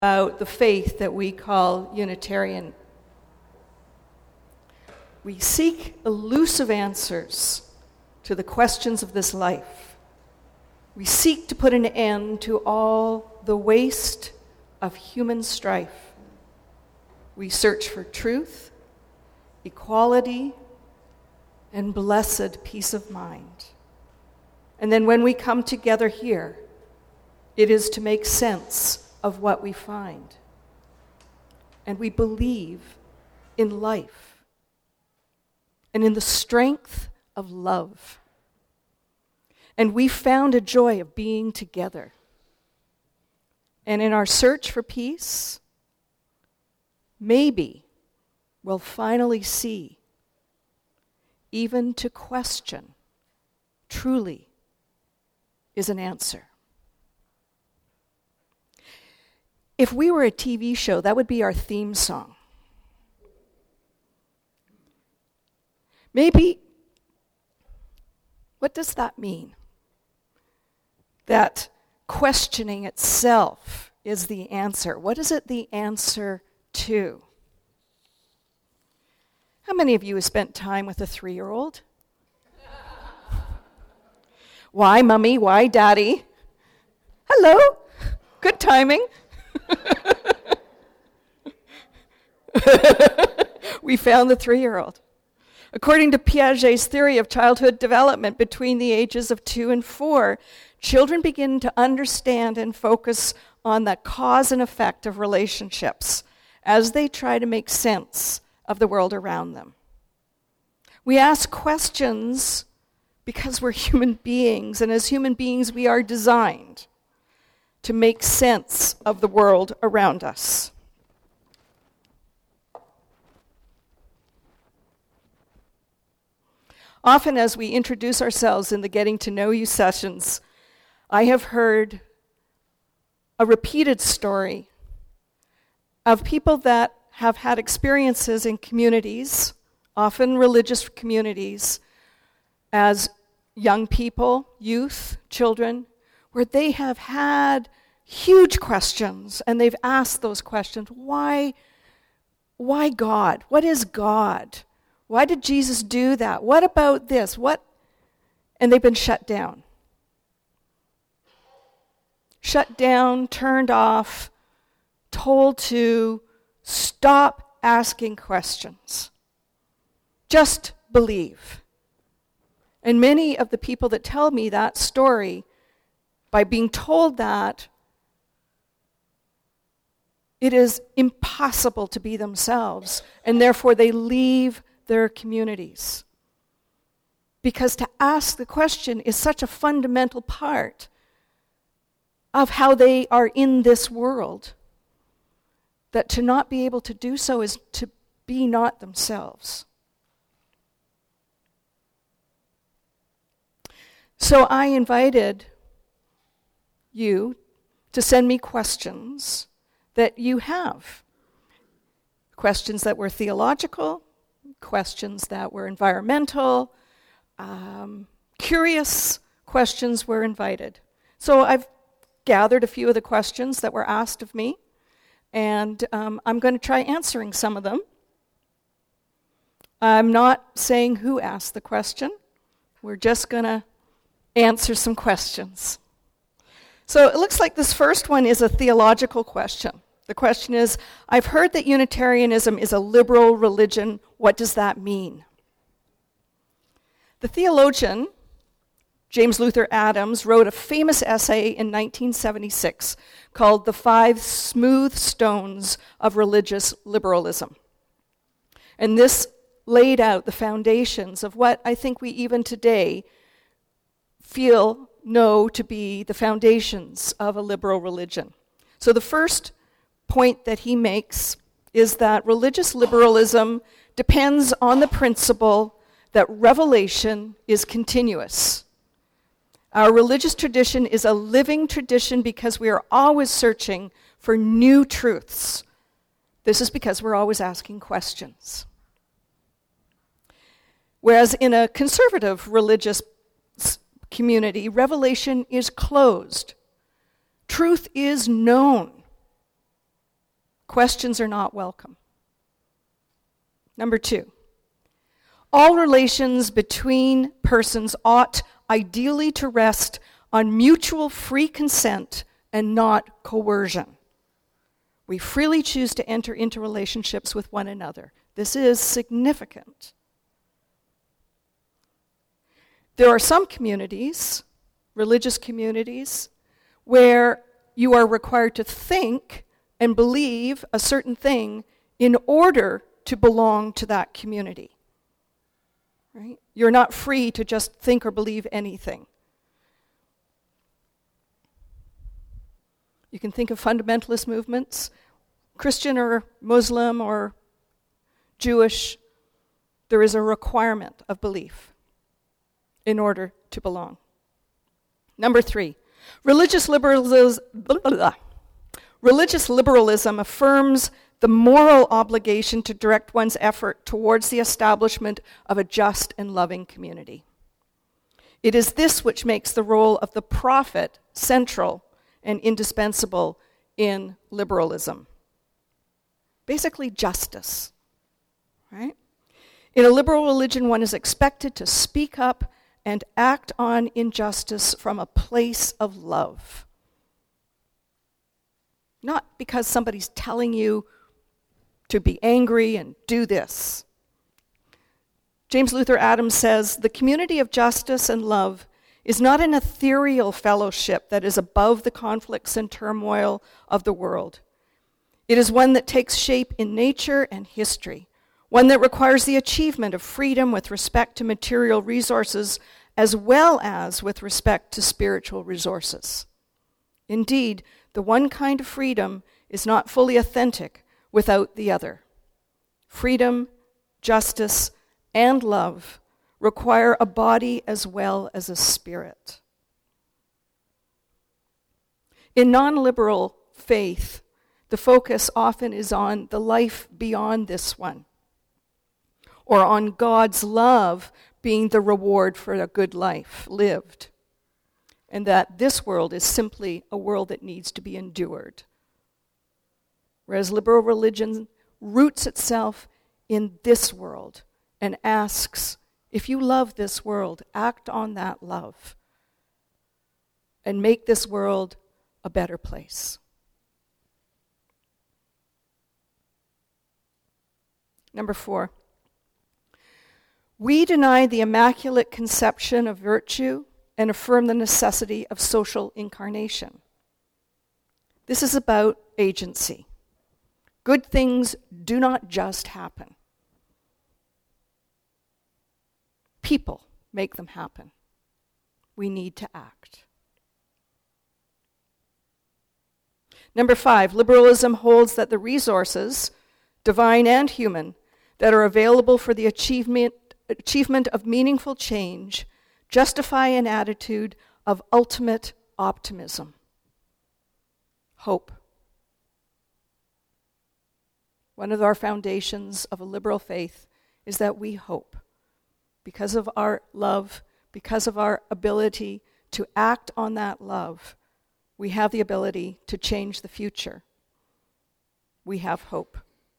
about the faith that we call Unitarian. We seek elusive answers to the questions of this life. We seek to put an end to all the waste of human strife. We search for truth, equality, and blessed peace of mind. And then when we come together here, it is to make sense of what we find. And we believe in life and in the strength of love. And we found a joy of being together. And in our search for peace, maybe we'll finally see, even to question, truly is an answer. If we were a TV show, that would be our theme song. Maybe, what does that mean? That questioning itself is the answer. What is it the answer to? How many of you have spent time with a 3-year-old? Why, Mummy? Why, Daddy? Hello? Good timing. We found the 3-year-old. According to Piaget's theory of childhood development, between the ages of 2 and 4, children begin to understand and focus on the cause and effect of relationships as they try to make sense of the world around them. We ask questions because we're human beings, and as human beings we are designed to make sense of the world around us. Often as we introduce ourselves in the Getting to Know You sessions, I have heard a repeated story of people that have had experiences in communities, often religious communities, as young people, youth, children, where they have had huge questions, and they've asked those questions. Why God? What is God? Why did Jesus do that? What about this? And they've been shut down. Shut down, turned off, told to stop asking questions. Just believe. And many of the people that tell me that story, by being told that, it is impossible to be themselves, and therefore they leave their communities. Because to ask the question is such a fundamental part of how they are in this world, that to not be able to do so is to be not themselves. So I invited you to send me questions that you have. Questions that were theological, questions that were environmental, curious questions were invited. So I've gathered a few of the questions that were asked of me, and I'm going to try answering some of them. I'm not saying who asked the question. We're just going to answer some questions. So it looks like this first one is a theological question. The question is, I've heard that Unitarianism is a liberal religion. What does that mean? The theologian, James Luther Adams, wrote a famous essay in 1976 called The 5 Smooth Stones of Religious Liberalism. And this laid out the foundations of what I think we even today know to be the foundations of a liberal religion. So the first point that he makes is that religious liberalism depends on the principle that revelation is continuous. Our religious tradition is a living tradition because we are always searching for new truths. This is because we're always asking questions. Whereas in a conservative religious community, revelation is closed. Truth is known. Questions are not welcome. Number 2, all relations between persons ought ideally to rest on mutual free consent and not coercion. We freely choose to enter into relationships with one another. This is significant. There are some communities, religious communities, where you are required to think and believe a certain thing in order to belong to that community. Right? You're not free to just think or believe anything. You can think of fundamentalist movements, Christian or Muslim or Jewish. There is a requirement of belief in order to belong. Number 3, religious liberalism affirms the moral obligation to direct one's effort towards the establishment of a just and loving community. It is this which makes the role of the prophet central and indispensable in liberalism. Basically, justice, right? In a liberal religion, one is expected to speak up and act on injustice from a place of love. Not because somebody's telling you to be angry and do this. James Luther Adams says, the community of justice and love is not an ethereal fellowship that is above the conflicts and turmoil of the world. It is one that takes shape in nature and history, one that requires the achievement of freedom with respect to material resources as well as with respect to spiritual resources. Indeed, the one kind of freedom is not fully authentic without the other. Freedom, justice, and love require a body as well as a spirit. In non-liberal faith, the focus often is on the life beyond this one, or on God's love being the reward for a good life lived, and that this world is simply a world that needs to be endured. Whereas liberal religion roots itself in this world and asks, if you love this world, act on that love and make this world a better place. Number 4, we deny the immaculate conception of virtue and affirm the necessity of social incarnation. This is about agency. Good things do not just happen. People make them happen. We need to act. Number 5, liberalism holds that the resources, divine and human, that are available for the achievement of meaningful change justify an attitude of ultimate optimism. Hope. One of our foundations of a liberal faith is that we hope. Because of our love, because of our ability to act on that love, we have the ability to change the future. We have hope.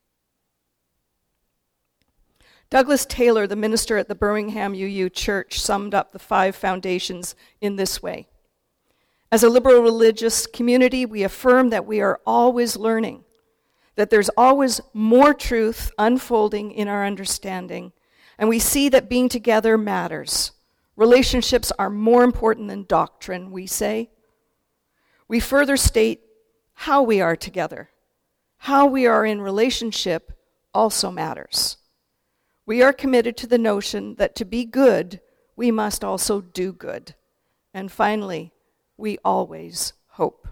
Douglas Taylor, the minister at the Birmingham UU Church, summed up the 5 foundations in this way. As a liberal religious community, we affirm that we are always learning, that there's always more truth unfolding in our understanding, and we see that being together matters. Relationships are more important than doctrine, we say. We further state how we are together. How we are in relationship also matters. We are committed to the notion that to be good, we must also do good. And finally, we always hope.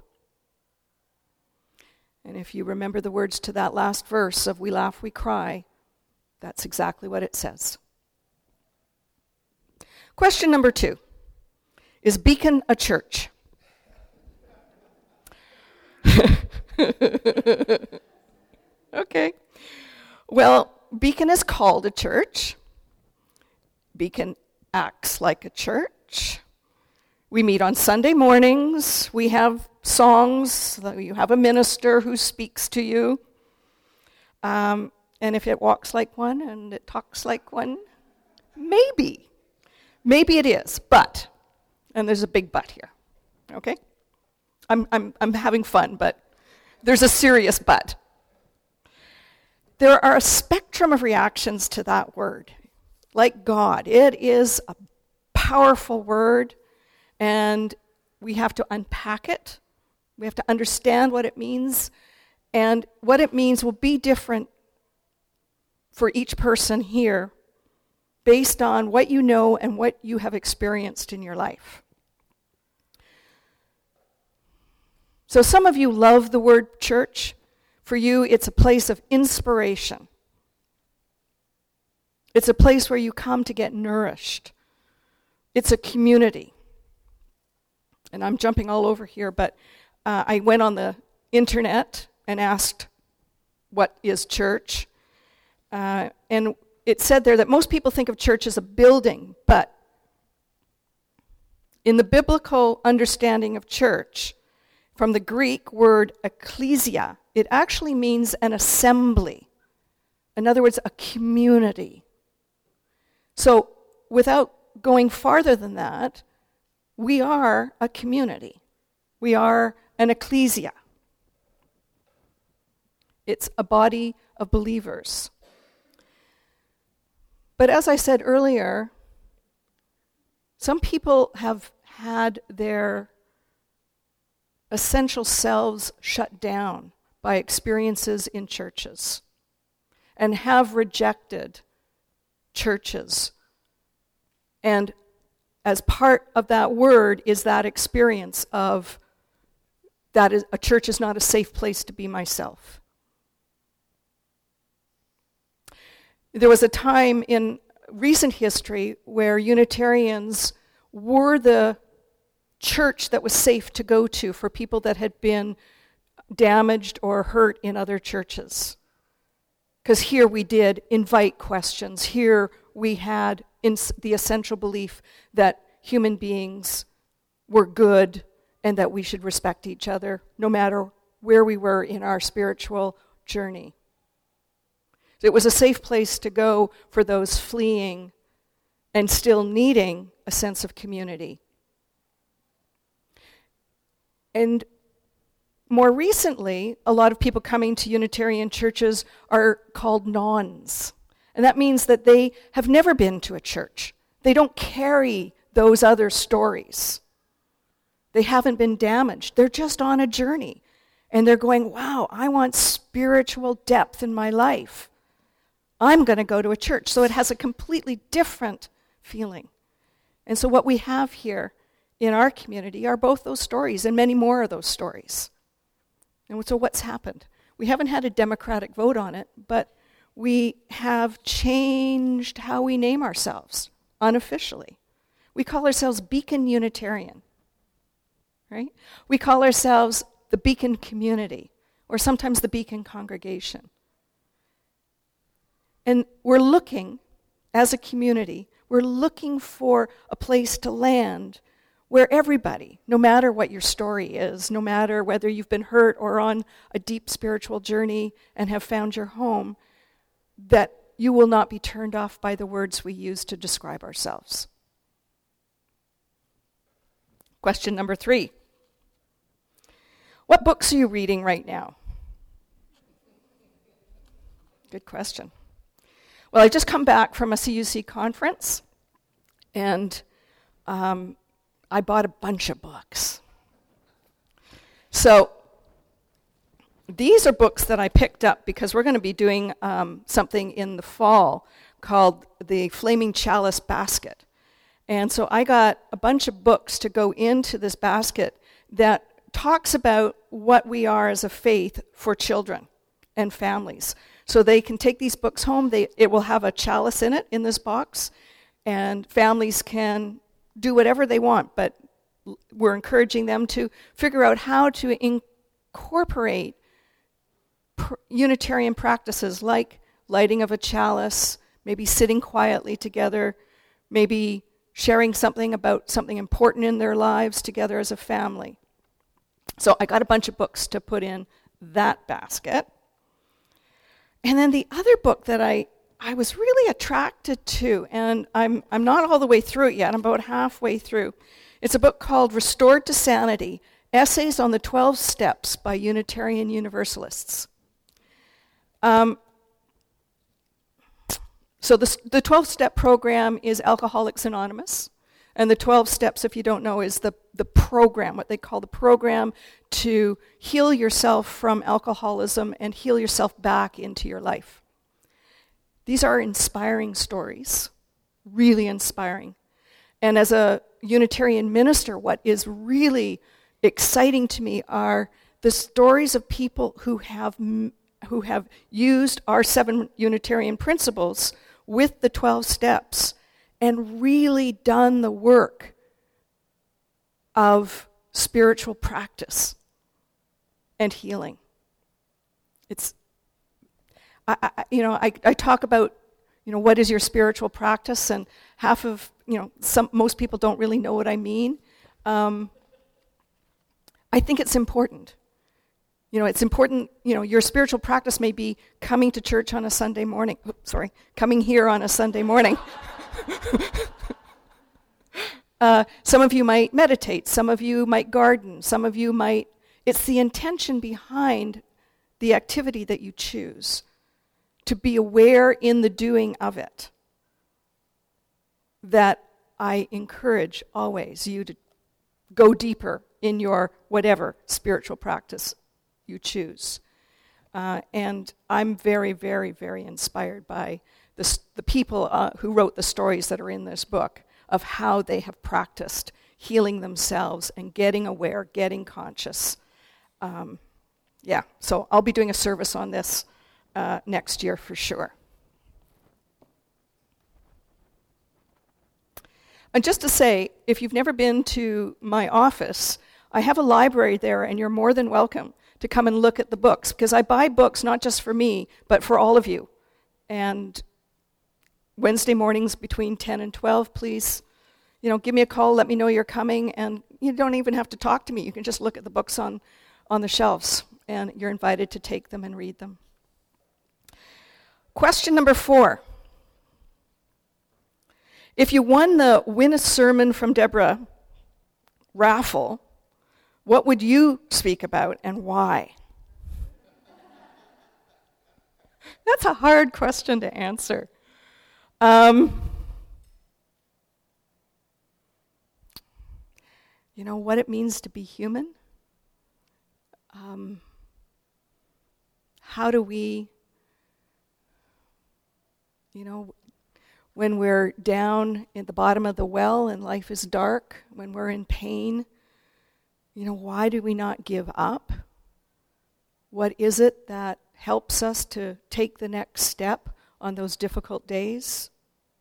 And if you remember the words to that last verse of We Laugh, We Cry, that's exactly what it says. Question number 2. Is Beacon a church? Okay. Well, Beacon is called a church. Beacon acts like a church. We meet on Sunday mornings. We have songs. You have a minister who speaks to you. And if it walks like one and it talks like one, maybe. Maybe it is, but, and there's a big but here, okay? I'm having fun, but there's a serious but. There are a spectrum of reactions to that word. Like God, it is a powerful word, and we have to unpack it. We have to understand what it means, and what it means will be different for each person here based on what you know and what you have experienced in your life. So some of you love the word church. For you, it's a place of inspiration. It's a place where you come to get nourished. It's a community. And I'm jumping all over here, but I went on the internet and asked, what is church? And it said there that most people think of church as a building, but in the biblical understanding of church, from the Greek word ecclesia, it actually means an assembly. In other words, a community. So without going farther than that, we are a community. We are an ecclesia. It's a body of believers. But as I said earlier, some people have had their essential selves shut down by experiences in churches and have rejected churches. And as part of that word is that experience of that is, a church is not a safe place to be myself. There was a time in recent history where Unitarians were the church that was safe to go to for people that had been damaged or hurt in other churches. Because here we did invite questions. Here we had the essential belief that human beings were good and that we should respect each other no matter where we were in our spiritual journey. It was a safe place to go for those fleeing and still needing a sense of community. And more recently, a lot of people coming to Unitarian churches are called nons. And that means that they have never been to a church. They don't carry those other stories. They haven't been damaged. They're just on a journey. And they're going, wow, I want spiritual depth in my life. I'm going to go to a church. So it has a completely different feeling. And so what we have here in our community are both those stories and many more of those stories. And so what's happened? We haven't had a democratic vote on it, but we have changed how we name ourselves unofficially. We call ourselves Beacon Unitarian, right? We call ourselves the Beacon Community, or sometimes the Beacon Congregation. And we're looking, as a community, we're looking for a place to land where everybody, no matter what your story is, no matter whether you've been hurt or on a deep spiritual journey and have found your home, that you will not be turned off by the words we use to describe ourselves. Question number 3. What books are you reading right now? Good question. Well, I just come back from a CUC conference, and I bought a bunch of books. So these are books that I picked up because we're going to be doing something in the fall called the Flaming Chalice Basket. And so I got a bunch of books to go into this basket that talks about what we are as a faith for children and families. So they can take these books home. It will have a chalice in it, in this box, and families can do whatever they want, but we're encouraging them to figure out how to incorporate Unitarian practices like lighting of a chalice, maybe sitting quietly together, maybe sharing something about something important in their lives together as a family. So I got a bunch of books to put in that basket. And then the other book that I was really attracted to, and I'm not all the way through it yet, I'm about halfway through. It's a book called Restored to Sanity, Essays on the 12 Steps by Unitarian Universalists. So the 12-step program is Alcoholics Anonymous. And the 12 steps, if you don't know, is the program, what they call the program to heal yourself from alcoholism and heal yourself back into your life. These are inspiring stories, really inspiring. And as a Unitarian minister, what is really exciting to me are the stories of people who have used our 7 Unitarian principles with the 12 steps and really done the work of spiritual practice and healing. It's, I talk about, what is your spiritual practice, and half of, most people don't really know what I mean. I think it's important. It's important, your spiritual practice may be coming to church on a Sunday morning. Coming here on a Sunday morning. Some of you might meditate. Some of you might garden. Some of you might... It's the intention behind the activity that you choose, to be aware in the doing of it, that I encourage always you to go deeper in your whatever spiritual practice you choose. And I'm very, very, very inspired by the people who wrote the stories that are in this book of how they have practiced healing themselves and getting aware, getting conscious. So I'll be doing a service on this next year for sure. And just to say, if you've never been to my office, I have a library there, and you're more than welcome to come and look at the books, because I buy books not just for me, but for all of you. And Wednesday mornings between 10 and 12, please, give me a call, let me know you're coming, and you don't even have to talk to me. You can just look at the books on the shelves, and you're invited to take them and read them. Question number 4. If you won the Win a Sermon from Deborah raffle, what would you speak about and why? That's a hard question to answer. What it means to be human? How do we, when we're down at the bottom of the well and life is dark, when we're in pain, why do we not give up? What is it that helps us to take the next step on those difficult days?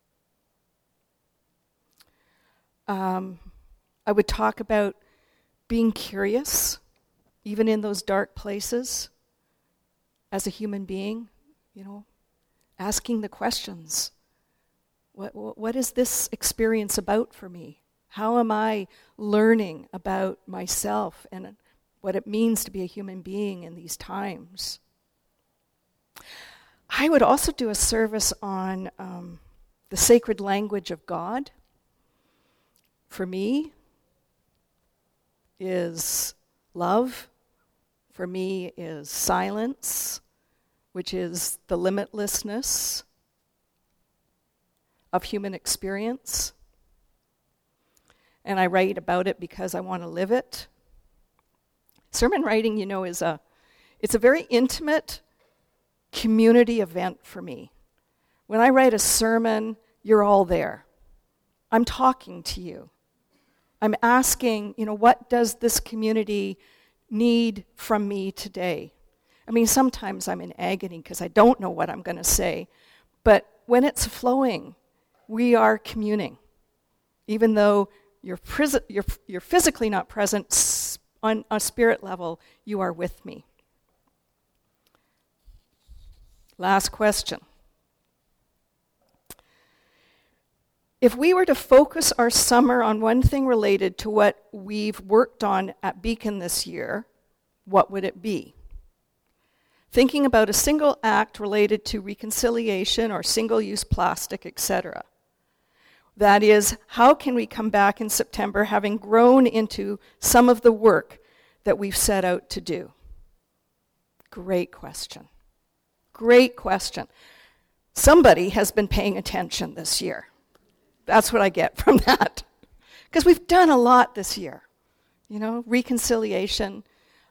I would talk about being curious, even in those dark places, as a human being, asking the questions. What is this experience about for me? How am I learning about myself and what it means to be a human being in these times? I would also do a service on the sacred language of God. For me, is love. For me is silence, which is the limitlessness of human experience. And I write about it because I want to live it. Sermon writing, it's a very intimate community event for me. When I write a sermon, you're all there. I'm talking to you. I'm asking, what does this community need from me today? Sometimes I'm in agony because I don't know what I'm going to say. But when it's flowing, we are communing. Even though you're physically not present, on a spirit level, you are with me. Last question. If we were to focus our summer on one thing related to what we've worked on at Beacon this year, what would it be? thinking about a single act related to reconciliation or single-use plastic, etc. That is, how can we come back in September having grown into some of the work that we've set out to do? Great question. Great question. Somebody has been paying attention this year. That's what I get from that. Because we've done a lot this year. Reconciliation,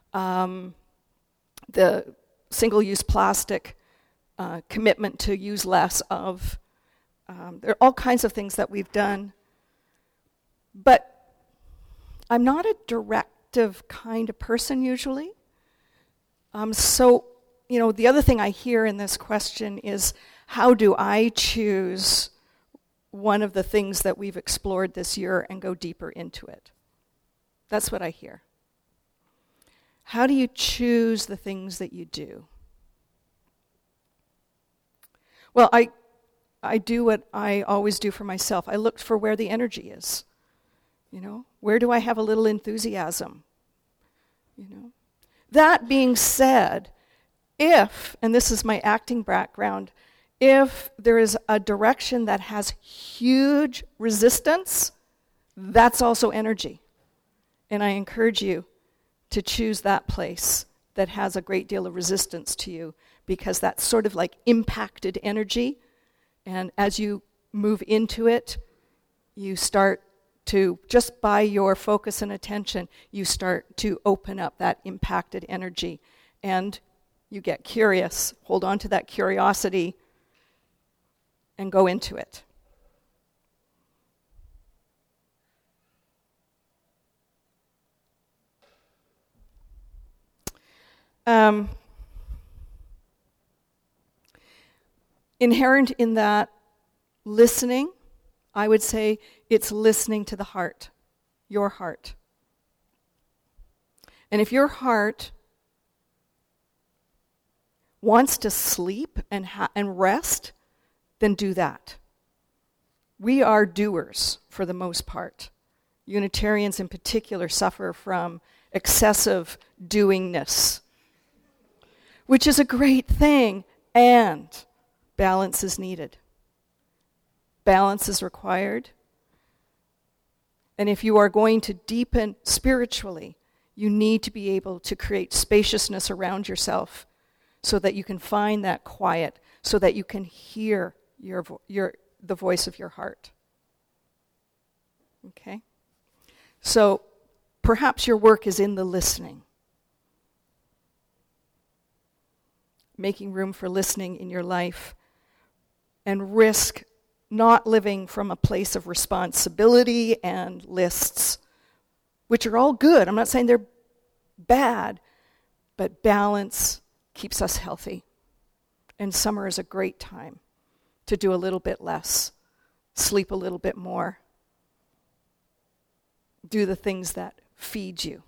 the single-use plastic, commitment to use less of. There are all kinds of things that we've done. But I'm not a directive kind of person usually. So, the other thing I hear in this question is, how do I choose one of the things that we've explored this year and go deeper into it? That's what I hear. How do you choose the things that you do? Well, I do what I always do for myself. I look for where the energy is. Where do I have a little enthusiasm? That being said, if, and this is my acting background, if there is a direction that has huge resistance, that's also energy. And I encourage you to choose that place that has a great deal of resistance to you, because that's sort of like impacted energy. And as you move into it, you start to, just by your focus and attention, you start to open up that impacted energy. And you get curious, hold on to that curiosity, and go into it. Inherent in that listening, I would say it's listening to the heart, your heart. And if your heart wants to sleep and rest, then do that. We are doers for the most part. Unitarians in particular suffer from excessive doingness, which is a great thing, and balance is needed. Balance is required. And if you are going to deepen spiritually, you need to be able to create spaciousness around yourself so that you can find that quiet, so that you can hear the voice of your heart. Okay? So perhaps your work is in the listening. Making room for listening in your life, and risk not living from a place of responsibility and lists, which are all good. I'm not saying they're bad, but balance keeps us healthy. And summer is a great time to do a little bit less, sleep a little bit more, do the things that feed you.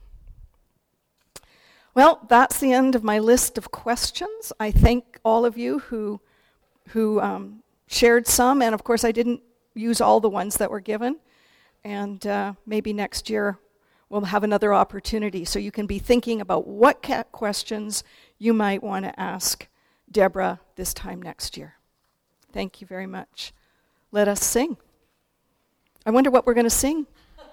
Well, that's the end of my list of questions. I thank all of you who shared some, and of course I didn't use all the ones that were given. And maybe next year we'll have another opportunity, so you can be thinking about what questions you might want to ask Deborah this time next year. Thank you very much. Let us sing. I wonder what we're going to sing.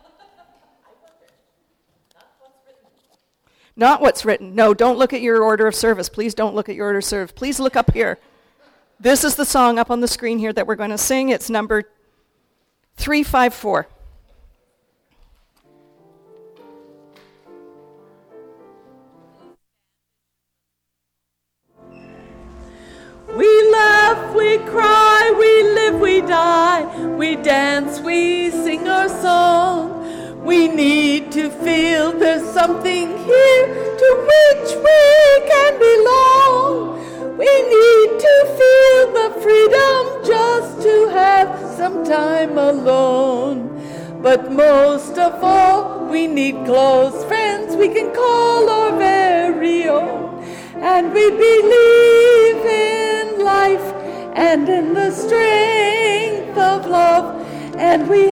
Not what's written. No, don't look at your order of service. Please don't look at your order of service. Please look up here. This is the song up on the screen here that we're going to sing. It's number 354. We laugh, we cry, we live, we die, we dance, we sing our song. We need to feel there's something here to which we can belong. We need to feel the freedom just to have some time alone. But most of all, we need close friends we can call our very own. And we believe in life and in the strength of love. And we